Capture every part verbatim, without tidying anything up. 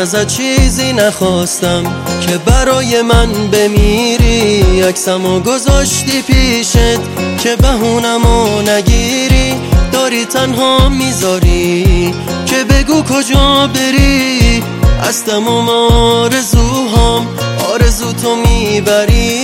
ازت چیزی نخواستم که برای من بمیری، عکسمو گذاشتی پیشت که بهونمو نگیری، داری تنها میذاری که بگو کجا بری، از تموم آرزوهام آرزو تو میبری.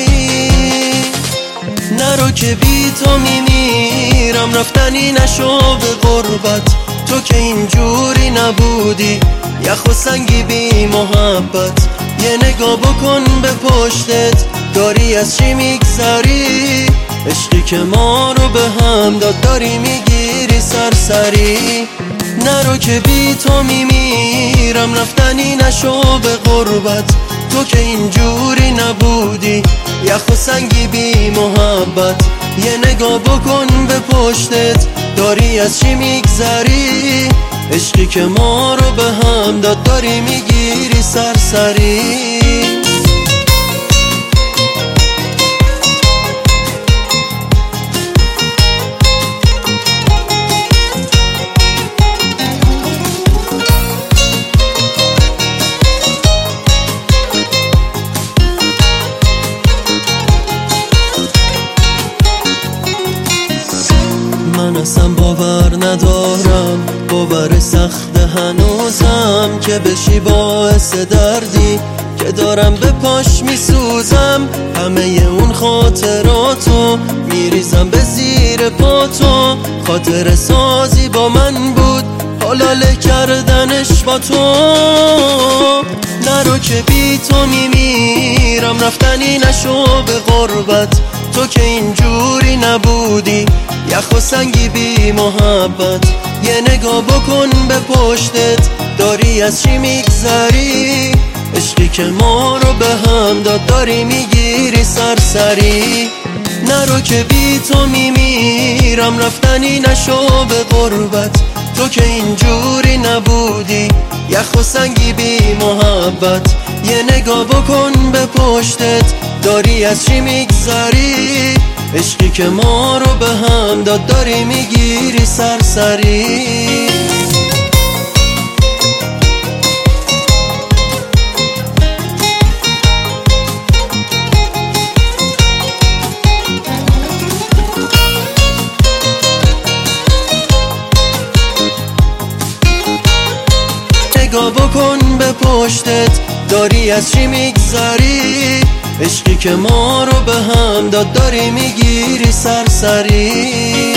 نرو که بی تو میمیرم، رفتنی نشو به غربت، تو که اینجوری نبودی، یخ و سنگی بی محبت. یه نگاه بکن به پشتت، داری از چی میگذری، عشقی که ما رو به هم داد داری میگیری سرسری. نرو که بی تو میمیرم، رفتنی نشو به غربت، تو که اینجوری نبودی، یخ و سنگی بی محبت. یه نگاه بکن به پشتت، داری از چی میگذری، عشقی که ما رو به هم داد داری میگیری سرسری. من اصلا باور ندارم، باور سخت هنوزم که بشی باعث دردی که دارم به پاش میسوزم. همه اون خاطراتو میریزم به زیر پاتو، خاطر سازی با من بود حالا کردنش با تو. نرو که بی تو میمیرم، رفتنی نشو به غربت، تو که اینجوری نبودی، یخ و سنگی بی محبت. یه نگاه بکن به پشتت، داری از چی میگذری، عشقی که ما رو به هم داد داری میگیری سرسری. نرو که بی تو میمیرم، رفتنی نشو به غربت، تو که اینجوری نبودی، یخ و سنگی بی محبت. یه نگاه بکن به پشتت، داری از چی میگذری، عشقی که ما رو به هم داد داری میگیری سرسری. نگاه بکن به پشتت، داری از چی میگذری، عشقی که ما رو به هم داد داری میگیری سرسری.